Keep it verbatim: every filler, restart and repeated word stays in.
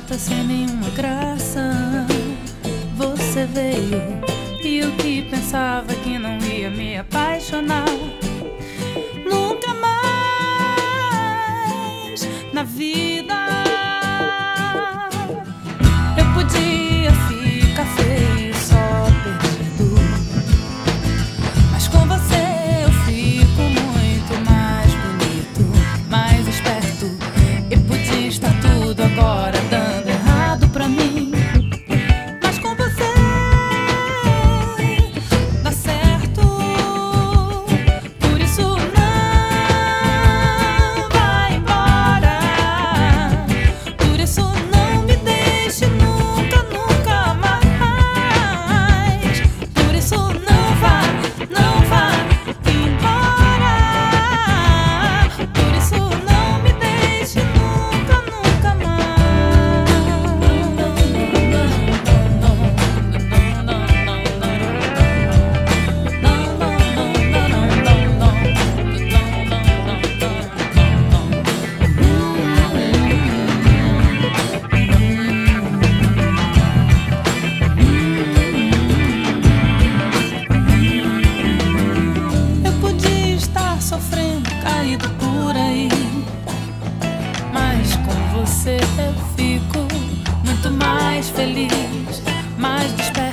volta sem nenhuma graça. Você veio e eu que pensava que não ia me apaixonar nunca mais na vida. Eu podia ficar feio, só perdido, mas com você eu fico muito mais bonito, mais esperto. Eu podia estar tudo agora dando errado pra mim, mas com você dá certo. Por isso não vai embora, por isso não me deixe nunca, nunca mais. Por isso não vá, não vá embora, por isso não me deixe nunca, nunca mais. Eu podia estar sofrendo, caído por aí, mas com você eu fico muito mais feliz, mais desperto.